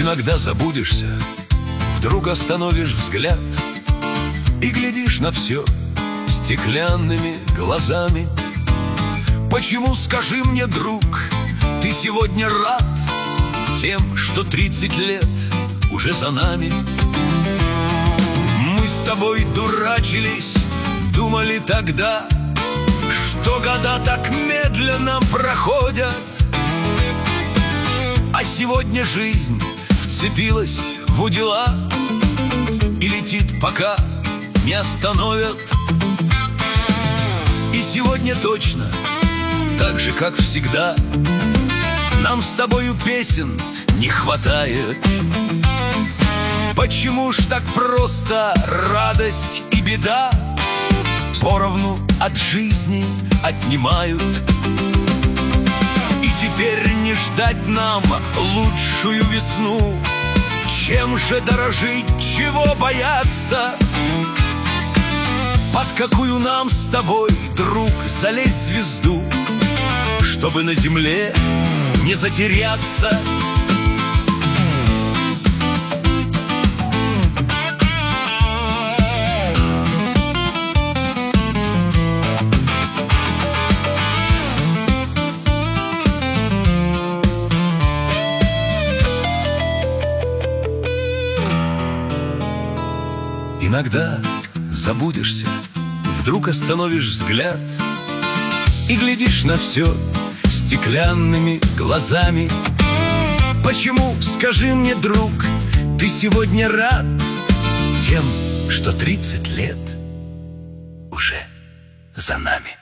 Иногда забудешься, вдруг остановишь взгляд и глядишь на все стеклянными глазами. Почему, скажи мне, друг, ты сегодня рад тем, что 30 лет уже за нами? Мы с тобой дурачились, думали тогда, что года так медленно проходят. А сегодня жизнь вцепилась в удила и летит, пока не остановят. И сегодня точно, так же, как всегда, нам с тобою песен не хватает. Почему ж так просто радость и беда поровну от жизни отнимают? И теперь не ждать нам лучшую весну. Чем же дорожить, чего бояться? Под какую нам с тобой, друг, залезть звезду, чтобы на земле не затеряться? Иногда забудешься, вдруг остановишь взгляд и глядишь на все стеклянными глазами. Почему, скажи мне, друг, ты сегодня рад тем, что 30 лет уже за нами?